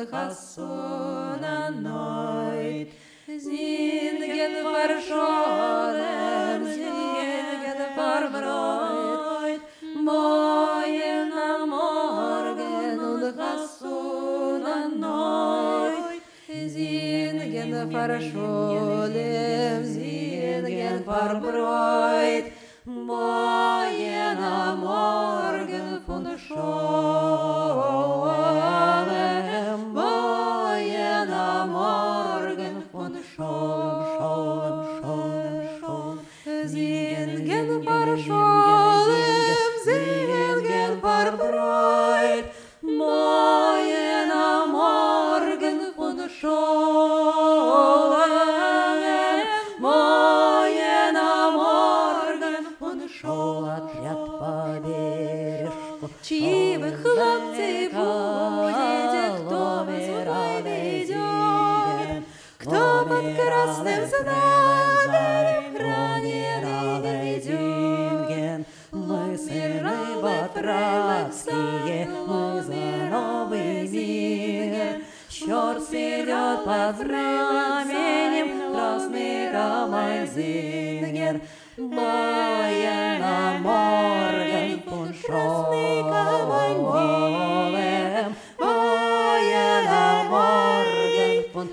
hast du erneut. Singen verschollen, singen verbräut, morgen am Morgen und hast du erneut. Singen verschollen, singen verbräut, morgen am Morgen von der Scholem, morgen am Morgen von der Scholem, singen verschollen, singen verbräut, morgen am Morgen von der Scholem, morgen am Morgen von der Scholem. Чьи вы хлопцы будете, кто вас сюда ведет, кто под красным знаменем раненый ведет. Мы сыны батракские, мы за новый мир. Черт идет под знаменем красный камайзингер. Morgen am Morgen von Scholem, morgen am Morgen von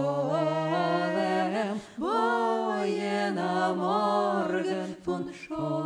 Scholem, morgen am Morgen von Scholem.